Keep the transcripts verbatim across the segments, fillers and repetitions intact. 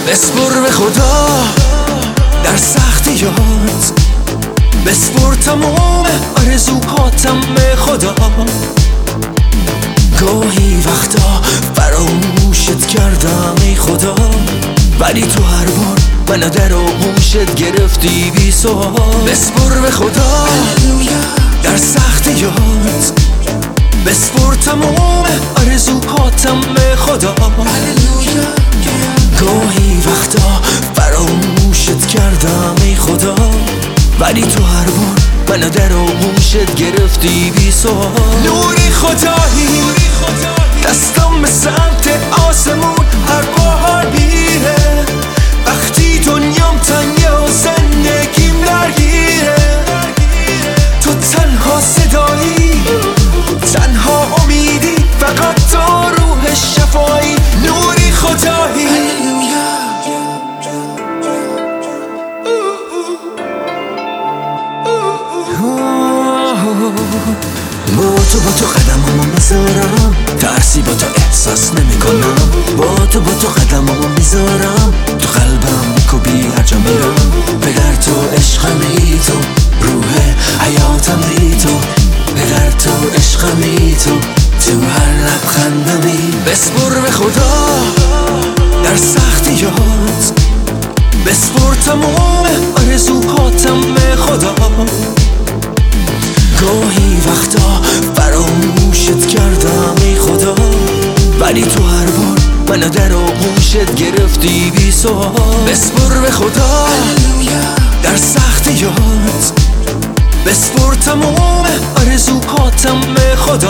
بسپر به خدا در سختیات، بسپر تمام آرزوهاتم به خدا. گاهی وقتا فراموشت کردم ای خدا، ولی تو هر بار منو در آغوشت گرفتی بی سوال. بسپر به خدا در سختیات، بسپر تمام آرزوهاتم به خدا. گاهی وقتا فراموشت کردم ای خدا، ولی تو هر بار منو در آغوشت گرفتی بی سوال. نوری خدایی دستم به سمت آسمون هر بار میره، وقتی دنیام تنگه و زندگیم درگیره. تو تنها صدایی، تنها امیدی، فقط تو روح شفایی. نوری خدایی با تو با تو قدممو میذارم، ترسی با تو احساس نمی کنم. با تو با تو قدممو میذارم، تو قلبم میکوبی هر جا میرم. پدر تو عشقمی، تو روح حیاتمی، تو پدر تو عشقمی، تو تو هر لبخندمی. بسپر به خدا در سختیات، بسپر تمام آرزوهاتم به خدا. گاهی وقتا فراموشت کردم ای خدا، ولی تو هر بار منو در آغوشت گرفتی بی سوال. بسپر به خدا در سختیات، بسپر تمام آرزوهاتم به خدا.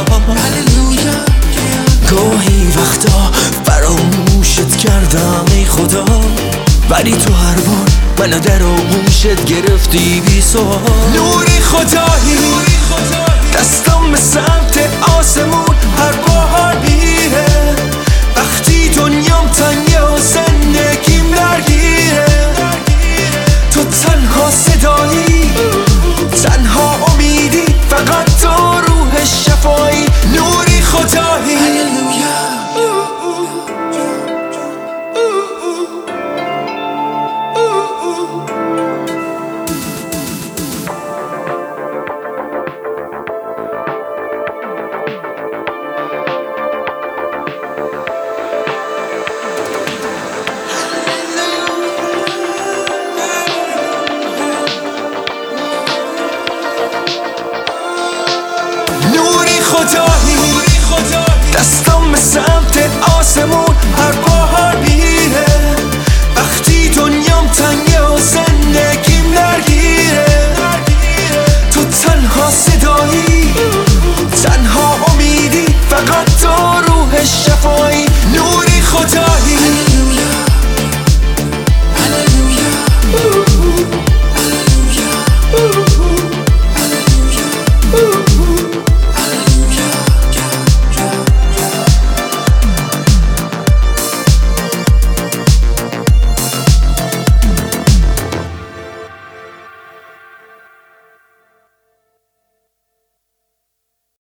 گاهی وقتا فراموشت کردم ای خدا، ولی تو هر بار منو در آغوشت گرفتی بی سوال. نوری خدایی دستم به سمت آسمون هر بار میره، وقتی دنیام تنگه و زندگیم درگیره. تو تنها صدایی، تنها امیدی، فقط تو روح شفایی. نوری خدایی دستم به سمت آسمون